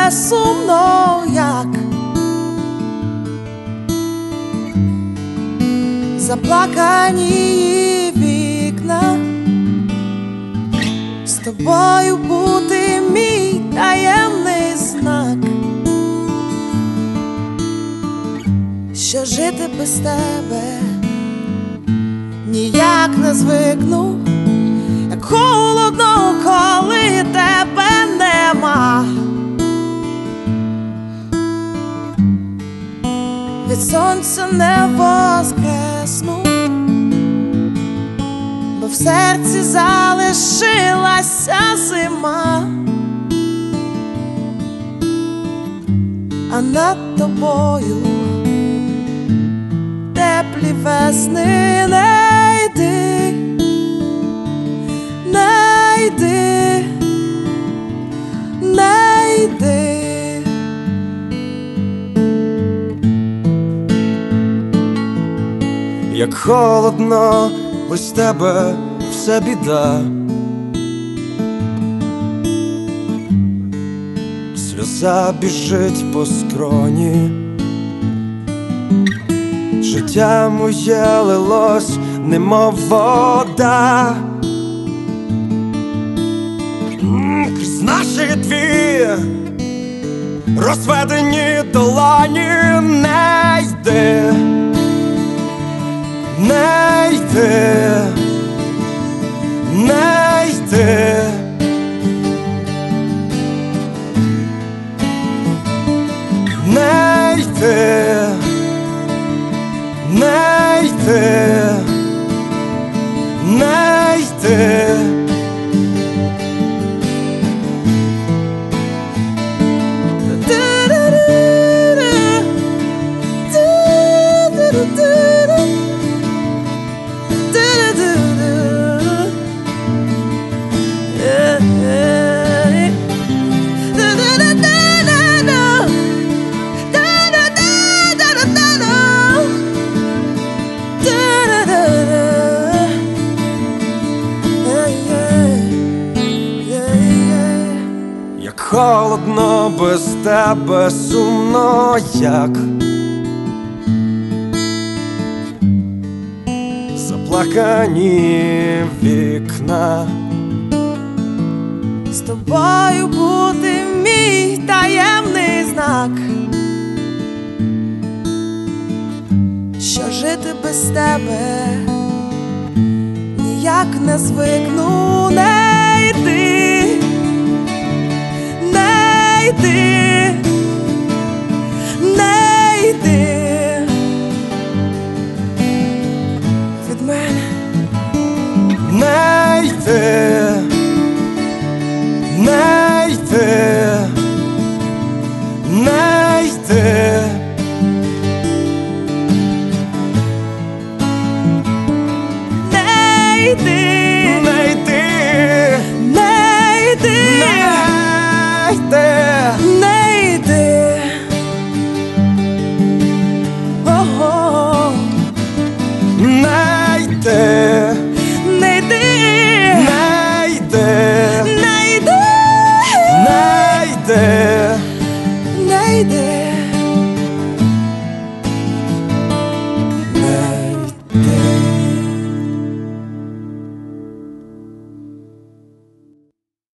сумно, як заплакані вікна. З тобою бути мій таємний знак, що жити без тебе ніяк не звикну, як холодно, коли тебе нема. Від сонця не воскресну, бо в серці залишилася зима, а над тобою теплі весни. Не йди, не йди, не йди. Як холодно, без тебе все біда. Сльоза біжить по скроні, життя моє лилось, немов вода. Крізь наші дві розведені долоні. Не йди, не йди, не йди. Не йди, не йди, не йди. Холодно, без тебе сумно, як заплакані вікна. З тобою бути мій таємний знак, що жити без тебе ніяк не звикну. Не йди, не йди, не йди від мене. Не йди.